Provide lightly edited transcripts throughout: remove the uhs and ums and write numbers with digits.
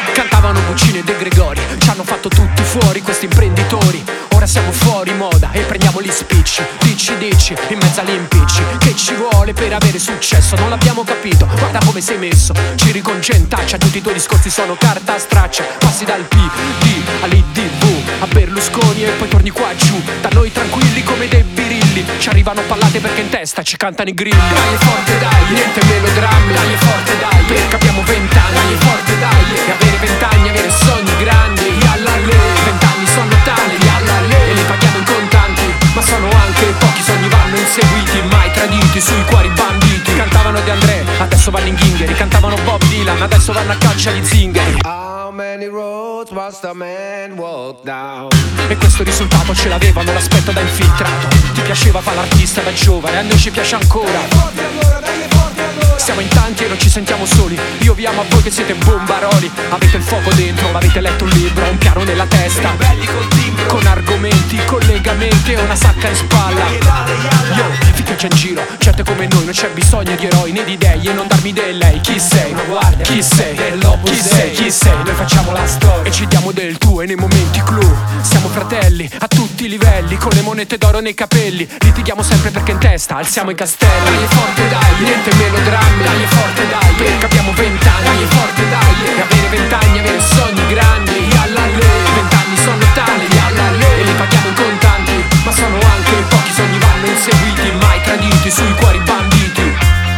Cantavano Guccini e De Gregori, ci hanno fatto tutti fuori questi imprenditori. Ora siamo fuori moda e prendiamo gli spicci. Dici, in mezzo agli impicci. Che ci vuole per avere successo? Non l'abbiamo capito, guarda come sei messo. Ci riconcentaccia, tutti i tuoi discorsi sono carta straccia. Passi dal PD all'IDV a Berlusconi e poi torni qua giù. Da noi tranquilli come dei birilli. Ci arrivano pallate perché in testa ci cantano i grilli. Dai forte dai, niente melodrammi. Dai forte dai, perché abbiamo 20 anni. Dai forte dai, e avere 20 anni, avere sogni grandi. Yallale, 20 anni sono tali, yallale, e li paghiamo in contanti. Ma sono anche pochi sogni vanno inseguiti, mai traditi sui cuori banditi. Cantavano De André, adesso vanno in ghingheri. Cantavano Bob Dylan, adesso vanno a caccia agli zingari. How many roads must a man walk down? E questo risultato ce l'avevano, l'aspetto da infiltrato. Ti piaceva fare l'artista da giovane, a noi ci piace ancora. Siamo in tanti e non ci sentiamo soli. Io vi amo a voi che siete bombaroli. Avete il fuoco dentro, avete letto un libro, un piano nella testa, con argomenti, collegamenti e una sacca in spalla. Yo, ficcaci in giro, gente come noi, non c'è bisogno di eroi né di dei. E non darmi del lei, chi sei? Chi sei? Chi sei? Noi facciamo la storia e ci diamo del tuo e nei momenti clou. Siamo fratelli a tutti i livelli, con le monete d'oro nei capelli. Litighiamo sempre perché in testa alziamo i castelli. Dai forte dai, niente melodrammi. Dai forte dai, perché abbiamo 20 anni. Dai forte dai, e avere 20 anni, avere sogni grandi. Yallale, 20 anni sono tali, yallale, e li paghiamo in contanti. Ma sono anche pochi sogni vanno inseguiti, mai traditi sui cuori banditi.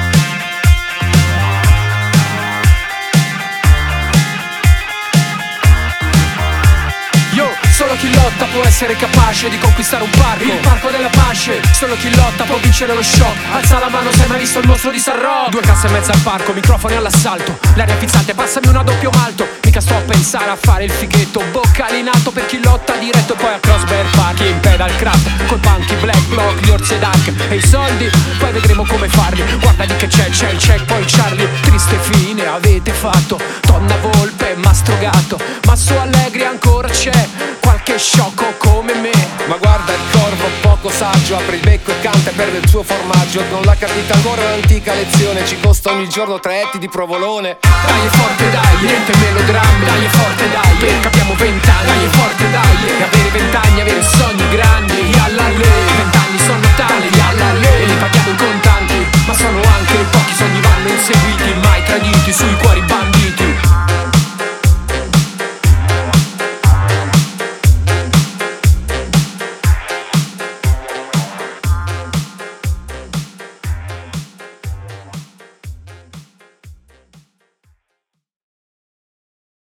Solo chi lotta può essere capace di conquistare un parco, il parco della pace. Solo chi lotta può vincere lo shock. Alza la mano se hai mai visto il mostro di San Rock. 2 casse e mezza al parco, microfoni all'assalto. L'aria pizzante, passami una doppio malto. Mica sto a pensare a fare il fighetto. Boccali in alto per chi lotta diretto. E poi a Crossbear Park, in pedal craft, col punky, black block, gli orsi ed arc. E i soldi, poi vedremo come farli. Guarda di che c'è il checkpoint Charlie. Triste fine avete fatto, Donna Volpe, Mastro Gatto. Masso Allegri ancora c'è, qualche sciocco come me. Ma guarda il corvo poco saggio, apre il becco e canta e perde il suo formaggio. Non l'ha capita ancora l'antica lezione, ci costa ogni giorno 3 etti di provolone. Dai forte dai,